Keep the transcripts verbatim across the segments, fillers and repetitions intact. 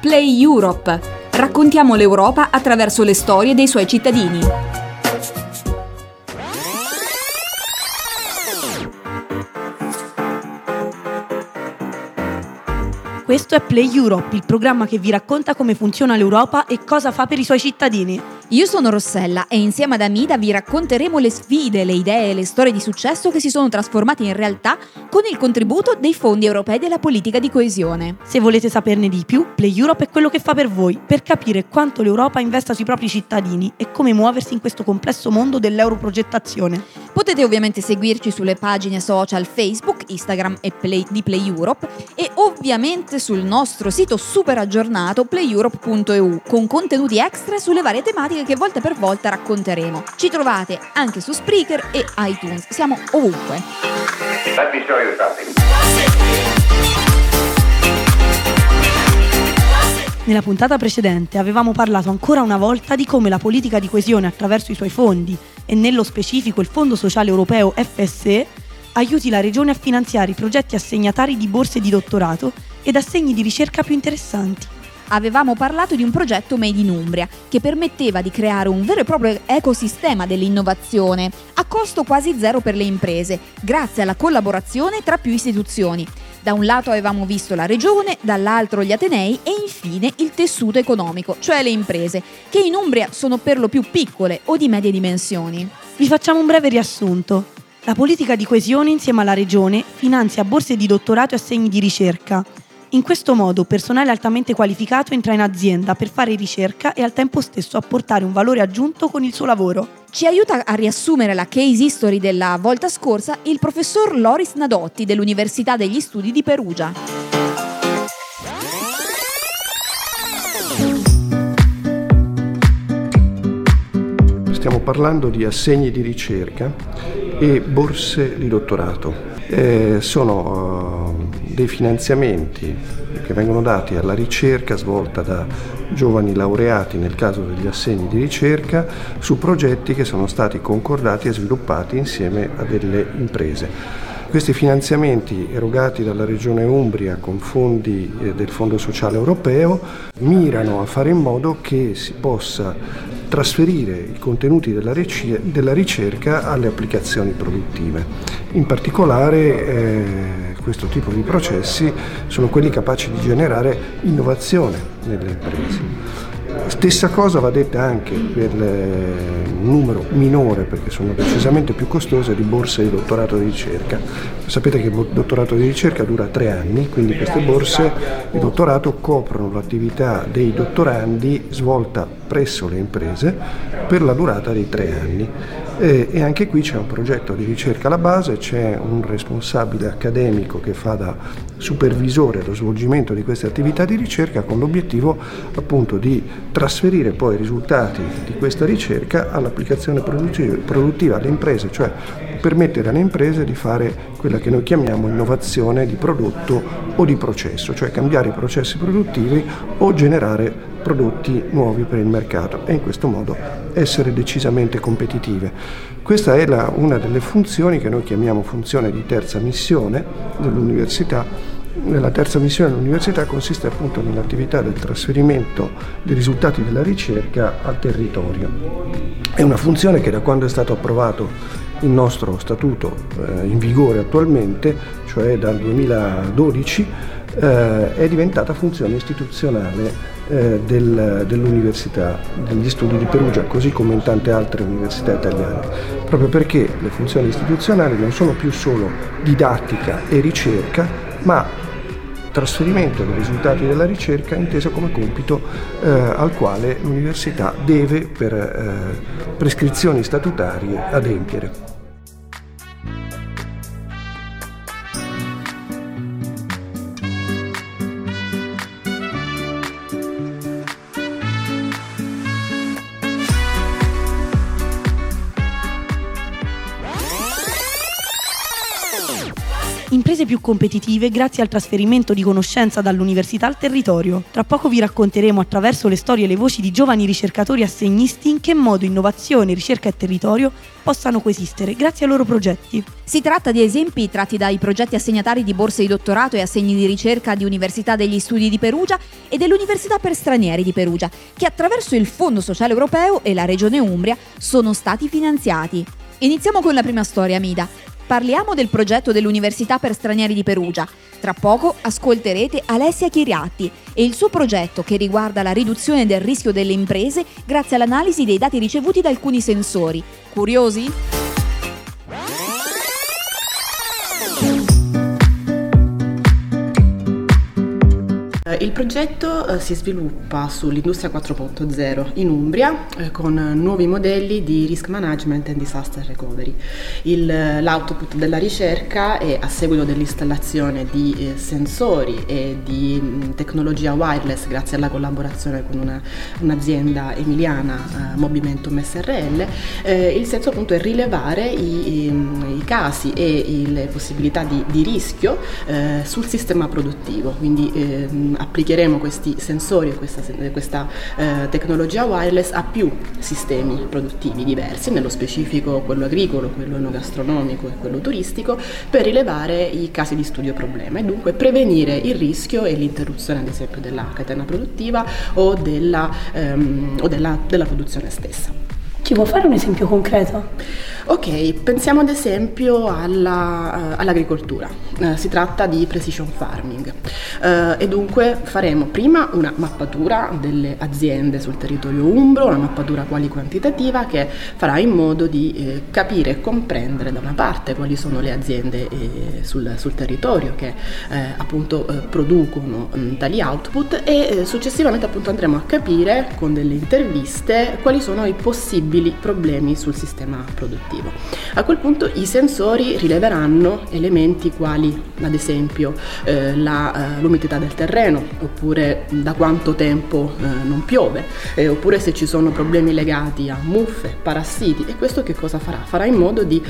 Play Europe. Raccontiamo l'Europa attraverso le storie dei suoi cittadini. Questo è Play Europe, il programma che vi racconta come funziona l'Europa e cosa fa per i suoi cittadini. Io sono Rossella e insieme ad Amida vi racconteremo le sfide, le idee e le storie di successo che si sono trasformate in realtà con il contributo dei fondi europei della politica di coesione. Se volete saperne di più, Play Europe è quello che fa per voi, per capire quanto l'Europa investa sui propri cittadini e come muoversi in questo complesso mondo dell'europrogettazione. Potete ovviamente seguirci sulle pagine social Facebook, Instagram e Play di Play Europe e ovviamente sul nostro sito super aggiornato play europe punto e u con contenuti extra sulle varie tematiche che volta per volta racconteremo. Ci trovate anche su Spreaker e iTunes, siamo ovunque. Let me show you something. Nella puntata precedente avevamo parlato ancora una volta di come la politica di coesione attraverso i suoi fondi, e nello specifico il Fondo Sociale Europeo F S E, aiuti la regione a finanziare i progetti assegnatari di borse di dottorato ed assegni di ricerca più interessanti. Avevamo parlato di un progetto Made in Umbria che permetteva di creare un vero e proprio ecosistema dell'innovazione a costo quasi zero per le imprese, grazie alla collaborazione tra più istituzioni. Da un lato avevamo visto la regione, dall'altro gli atenei e infine il tessuto economico, cioè le imprese, che in Umbria sono per lo più piccole o di medie dimensioni. Vi facciamo un breve riassunto. La politica di coesione insieme alla regione finanzia borse di dottorato e assegni di ricerca. In questo modo personale altamente qualificato entra in azienda per fare ricerca e al tempo stesso apportare un valore aggiunto con il suo lavoro. Ci aiuta a riassumere la case history della volta scorsa il professor Loris Nadotti dell'Università degli Studi di Perugia. Stiamo parlando di assegni di ricerca e borse di dottorato. Eh, sono uh, dei finanziamenti che vengono dati alla ricerca svolta da giovani laureati, nel caso degli assegni di ricerca, su progetti che sono stati concordati e sviluppati insieme a delle imprese. Questi finanziamenti erogati dalla Regione Umbria con fondi eh, del Fondo Sociale Europeo mirano a fare in modo che si possa trasferire i contenuti della, ric- della ricerca alle applicazioni produttive. In particolare eh, questo tipo di processi sono quelli capaci di generare innovazione nelle imprese. Stessa cosa va detta anche per un numero minore, perché sono decisamente più costose, di borse di dottorato di ricerca. Sapete che il dottorato di ricerca dura tre anni, quindi queste borse di dottorato coprono l'attività dei dottorandi svolta presso le imprese per la durata di tre anni. E, e anche qui c'è un progetto di ricerca alla base, c'è un responsabile accademico che fa da supervisore allo svolgimento di queste attività di ricerca con l'obiettivo appunto di trasferire poi i risultati di questa ricerca all'applicazione produttiva alle imprese, cioè permettere alle imprese di fare quella che noi chiamiamo innovazione di prodotto o di processo, cioè cambiare i processi produttivi o generare prodotti nuovi per il mercato e in questo modo essere decisamente competitive. Questa è la, una delle funzioni che noi chiamiamo funzione di terza missione dell'università. La terza missione dell'università consiste appunto nell'attività del trasferimento dei risultati della ricerca al territorio. È una funzione che da quando è stato approvato il nostro statuto eh, in vigore attualmente, cioè dal duemiladodici, eh, è diventata funzione istituzionale eh, del, dell'Università degli Studi di Perugia, così come in tante altre università italiane, proprio perché le funzioni istituzionali non sono più solo didattica e ricerca, ma trasferimento dei risultati della ricerca inteso come compito eh, al quale l'università deve per eh, prescrizioni statutarie adempiere. imprese più competitive grazie al trasferimento di conoscenza dall'università al territorio. Tra poco vi racconteremo attraverso le storie e le voci di giovani ricercatori assegnisti in che modo innovazione, ricerca e territorio possano coesistere grazie ai loro progetti. Si tratta di esempi tratti dai progetti assegnatari di borse di dottorato e assegni di ricerca di Università degli Studi di Perugia e dell'Università per Stranieri di Perugia, che attraverso il Fondo Sociale Europeo e la Regione Umbria sono stati finanziati. Iniziamo con la prima storia, Mida. Parliamo del progetto dell'Università per Stranieri di Perugia. Tra poco ascolterete Alessia Chiriatti e il suo progetto che riguarda la riduzione del rischio delle imprese grazie all'analisi dei dati ricevuti da alcuni sensori. Curiosi? Il progetto eh, si sviluppa sull'industria quattro punto zero in Umbria eh, con nuovi modelli di risk management and disaster recovery. Il, l'output della ricerca è a seguito dell'installazione di eh, sensori e di mh, tecnologia wireless grazie alla collaborazione con una, un'azienda emiliana, eh, Mobimentum S R L. Eh, il senso appunto è rilevare i, i, i casi e i, le possibilità di, di rischio eh, sul sistema produttivo, quindi eh, applicheremo questi sensori e questa, questa eh, tecnologia wireless a più sistemi produttivi diversi, nello specifico quello agricolo, quello enogastronomico e quello turistico, per rilevare i casi di studio problema e dunque prevenire il rischio e l'interruzione ad esempio della catena produttiva o della, ehm, o della, della produzione stessa. Ci può fare un esempio concreto? Ok, pensiamo ad esempio alla, uh, all'agricoltura. Uh, si tratta di precision farming uh, e dunque faremo prima una mappatura delle aziende sul territorio umbro, una mappatura quali-quantitativa che farà in modo di eh, capire e comprendere da una parte quali sono le aziende eh, sul, sul territorio che eh, appunto eh, producono mh, tali output e eh, successivamente appunto andremo a capire con delle interviste quali sono i possibili problemi sul sistema produttivo. A quel punto i sensori rileveranno elementi quali ad esempio eh, la, eh, l'umidità del terreno, oppure da quanto tempo eh, non piove, eh, oppure se ci sono problemi legati a muffe, parassiti, e questo che cosa farà? Farà in modo di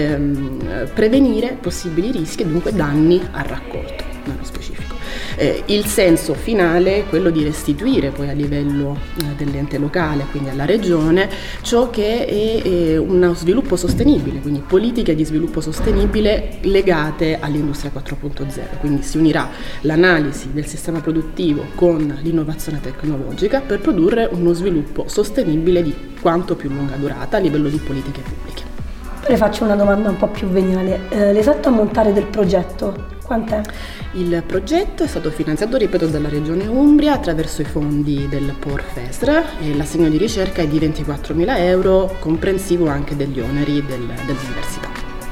ehm, prevenire possibili rischi e dunque danni al raccolto nello specifico. Eh, il senso finale è quello di restituire poi a livello eh, dell'ente locale, quindi alla regione, ciò che è, è uno sviluppo sostenibile, quindi politiche di sviluppo sostenibile legate all'industria quattro punto zero, quindi si unirà l'analisi del sistema produttivo con l'innovazione tecnologica per produrre uno sviluppo sostenibile di quanto più lunga durata a livello di politiche pubbliche. Le faccio una domanda un po' più veniale, eh, l'esatto ammontare del progetto quant'è? Il progetto è stato finanziato, ripeto, dalla Regione Umbria attraverso i fondi del P O R F E S R e l'assegno di ricerca è di ventiquattromila euro, comprensivo anche degli oneri del, dell'università.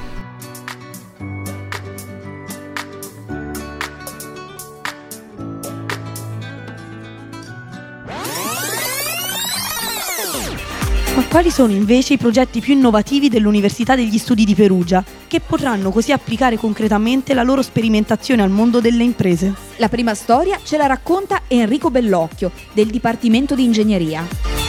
Ma quali sono invece i progetti più innovativi dell'Università degli Studi di Perugia, che potranno così applicare concretamente la loro sperimentazione al mondo delle imprese? La prima storia ce la racconta Enrico Bellocchio, del Dipartimento di Ingegneria.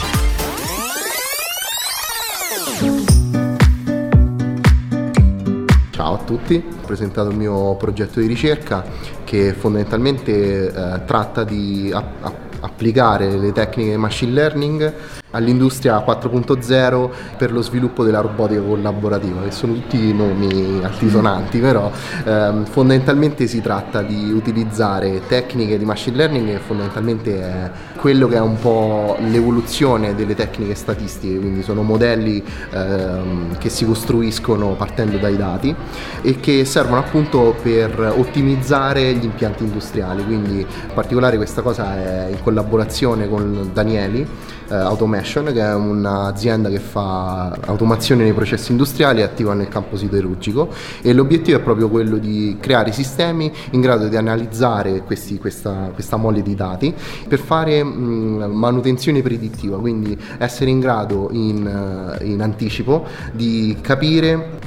Ciao a tutti, ho presentato il mio progetto di ricerca che fondamentalmente eh, tratta di a- a- applicare le tecniche di machine learning all'industria quattro punto zero per lo sviluppo della robotica collaborativa, che sono tutti nomi altisonanti, però ehm, fondamentalmente si tratta di utilizzare tecniche di machine learning, che fondamentalmente è quello che è un po' l'evoluzione delle tecniche statistiche, quindi sono modelli ehm, che si costruiscono partendo dai dati e che servono appunto per ottimizzare gli impianti industriali, quindi in particolare questa cosa è in collaborazione con Danieli eh, Automation, che è un'azienda che fa automazione nei processi industriali e attiva nel campo siderurgico, e l'obiettivo è proprio quello di creare sistemi in grado di analizzare questi, questa, questa mole di dati per fare mh, manutenzione predittiva, quindi essere in grado in, in anticipo di capire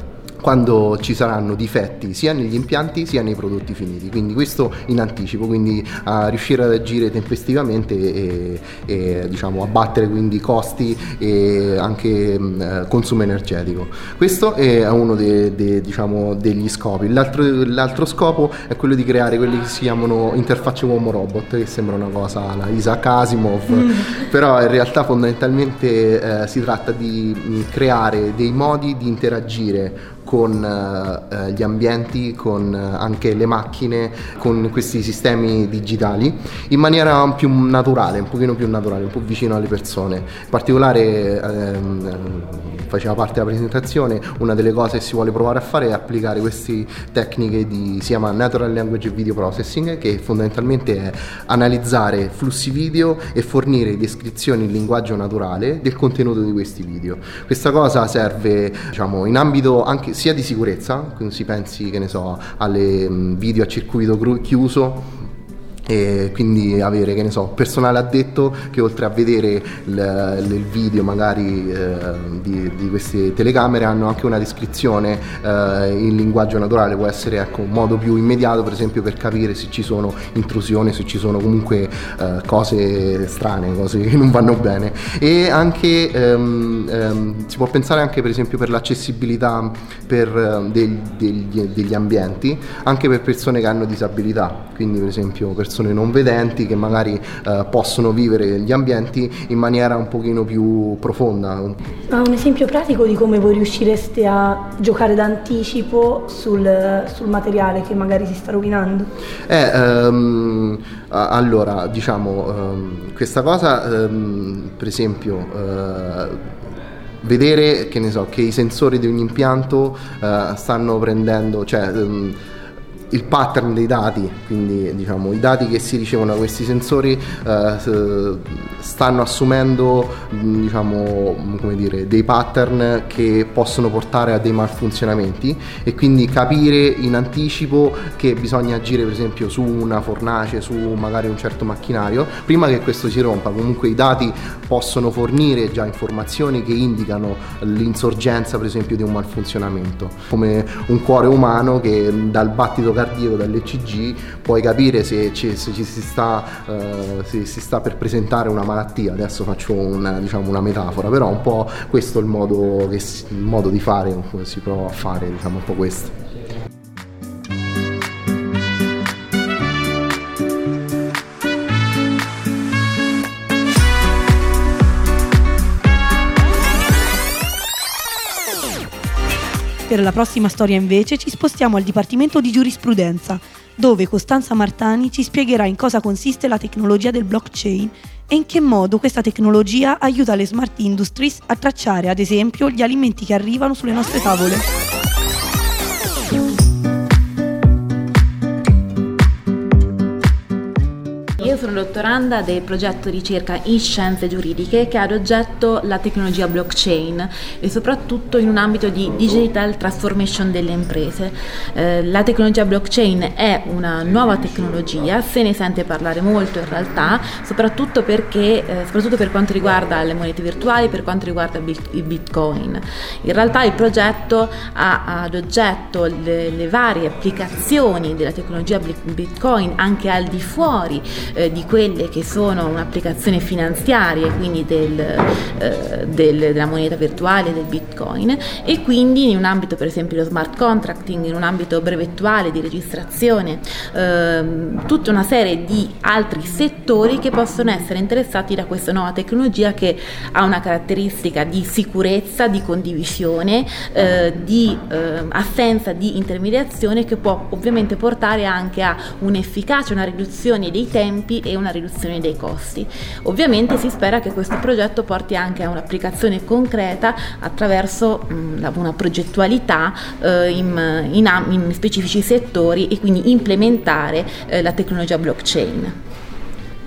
quando ci saranno difetti sia negli impianti sia nei prodotti finiti, quindi questo in anticipo, quindi a riuscire ad agire tempestivamente e, e diciamo abbattere quindi costi e anche mh, consumo energetico. Questo è uno de, de, diciamo, degli scopi. L'altro, l'altro scopo è quello di creare quelli che si chiamano interfacce uomo-robot, che sembra una cosa alla Isaac Asimov, mm. però in realtà fondamentalmente eh, si tratta di mh, creare dei modi di interagire con eh, gli ambienti, con eh, anche le macchine, con questi sistemi digitali in maniera più naturale, un pochino più naturale, un po' vicino alle persone. In particolare ehm, faceva parte della presentazione, una delle cose che si vuole provare a fare è applicare queste tecniche di, si chiama Natural Language Video Processing, che fondamentalmente è analizzare flussi video e fornire descrizioni in linguaggio naturale del contenuto di questi video. Questa cosa serve, diciamo, in ambito anche sia di sicurezza, quindi si pensi, che ne so, alle video a circuito chiuso, e quindi avere, che ne so, personale addetto che oltre a vedere il, il video magari eh, di, di queste telecamere hanno anche una descrizione eh, in linguaggio naturale. Può essere, ecco, un modo più immediato, per esempio, per capire se ci sono intrusioni, se ci sono comunque eh, cose strane, cose che non vanno bene. E anche ehm, ehm, si può pensare anche, per esempio, per l'accessibilità per, eh, del, degli, degli ambienti anche per persone che hanno disabilità, quindi per esempio persone non vedenti che magari eh, possono vivere gli ambienti in maniera un pochino più profonda. Ma un esempio pratico di come voi riuscireste a giocare d'anticipo sul, sul materiale che magari si sta rovinando? Eh, ehm, allora, diciamo, ehm, questa cosa, ehm, per esempio, eh, vedere, che ne so, che i sensori di ogni impianto eh, stanno prendendo, cioè ehm, il pattern dei dati, quindi diciamo i dati che si ricevono da questi sensori eh, stanno assumendo, diciamo, come dire, dei pattern che possono portare a dei malfunzionamenti, e quindi capire in anticipo che bisogna agire, per esempio, su una fornace, su magari un certo macchinario prima che questo si rompa. Comunque i dati possono fornire già informazioni che indicano l'insorgenza, per esempio, di un malfunzionamento, come un cuore umano che dal battito cardiaco, dall'E C G, puoi capire se ci, se ci si, sta, uh, se si sta per presentare una malattia. Adesso faccio una, diciamo, una metafora, però un po' questo è il modo, che si, il modo di fare, si prova a fare, diciamo, un po' questo. Per la prossima storia invece ci spostiamo al Dipartimento di Giurisprudenza, dove Costanza Martani ci spiegherà in cosa consiste la tecnologia del blockchain e in che modo questa tecnologia aiuta le smart industries a tracciare, ad esempio, gli alimenti che arrivano sulle nostre tavole. Io sono dottoranda del progetto ricerca in scienze giuridiche che ha ad oggetto la tecnologia blockchain e soprattutto in un ambito di digital transformation delle imprese. Eh, la tecnologia blockchain è una nuova tecnologia, se ne sente parlare molto in realtà, soprattutto perché, eh, soprattutto per quanto riguarda le monete virtuali, per quanto riguarda il Bitcoin. In realtà il progetto ha ad oggetto le, le varie applicazioni della tecnologia Bitcoin anche al di fuori Eh, di quelle che sono un'applicazione finanziaria, quindi del, eh, del, della moneta virtuale, del Bitcoin, e quindi in un ambito, per esempio, lo smart contracting, in un ambito brevettuale di registrazione, eh, tutta una serie di altri settori che possono essere interessati da questa nuova tecnologia, che ha una caratteristica di sicurezza, di condivisione, eh, di eh, assenza di intermediazione, che può ovviamente portare anche a un'efficacia, una riduzione dei tempi e una riduzione dei costi. Ovviamente si spera che questo progetto porti anche a un'applicazione concreta attraverso mh, una progettualità eh, in, in, in specifici settori, e quindi implementare eh, la tecnologia blockchain.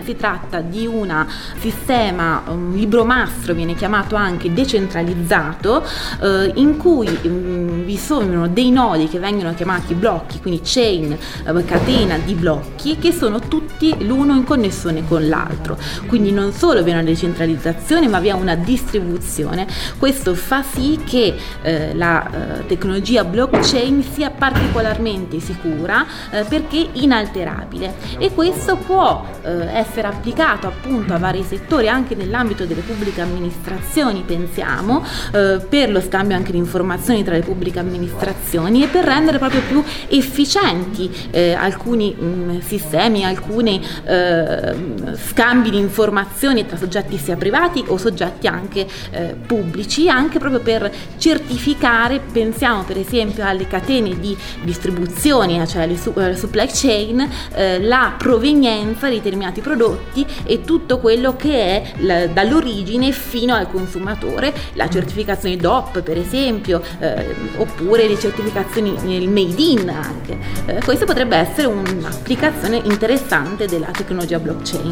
si tratta di un sistema, un libro mastro viene chiamato anche decentralizzato, eh, in cui mh, vi sono dei nodi che vengono chiamati blocchi, quindi chain, eh, catena di blocchi, che sono tutti l'uno in connessione con l'altro. Quindi non solo vi è una decentralizzazione, ma vi è una distribuzione. Questo fa sì che eh, la eh, tecnologia blockchain sia particolarmente sicura eh, perché inalterabile, e questo può eh, essere applicato appunto a vari settori, anche nell'ambito delle pubbliche amministrazioni, pensiamo, eh, per lo scambio anche di informazioni tra le pubbliche amministrazioni e per rendere proprio più efficienti eh, alcuni mh, sistemi, alcuni eh, scambi di informazioni tra soggetti sia privati o soggetti anche eh, pubblici, anche proprio per certificare, pensiamo per esempio alle catene di distribuzione, cioè le, su, le supply chain, eh, la provenienza di determinati prodotti e tutto quello che è la, dall'origine fino al consumatore, la certificazione D O P per esempio, eh, oppure le certificazioni nel made in anche. Eh, questa potrebbe essere un'applicazione interessante della tecnologia blockchain.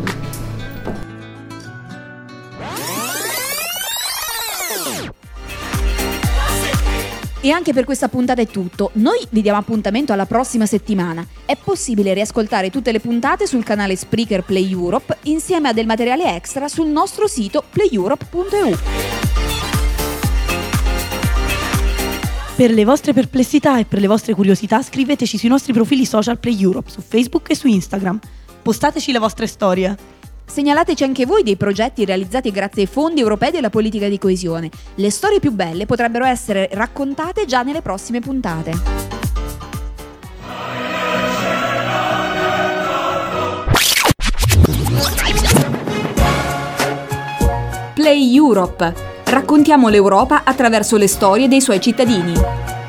E anche per questa puntata è tutto. Noi vi diamo appuntamento alla prossima settimana. È possibile riascoltare tutte le puntate sul canale Spreaker Play Europe insieme a del materiale extra sul nostro sito play europe punto e u. Per le vostre perplessità e per le vostre curiosità scriveteci sui nostri profili social Play Europe su Facebook e su Instagram. Postateci le vostre storie. Segnalateci anche voi dei progetti realizzati grazie ai fondi europei della politica di coesione. Le storie più belle potrebbero essere raccontate già nelle prossime puntate. Play Europe. Raccontiamo l'Europa attraverso le storie dei suoi cittadini.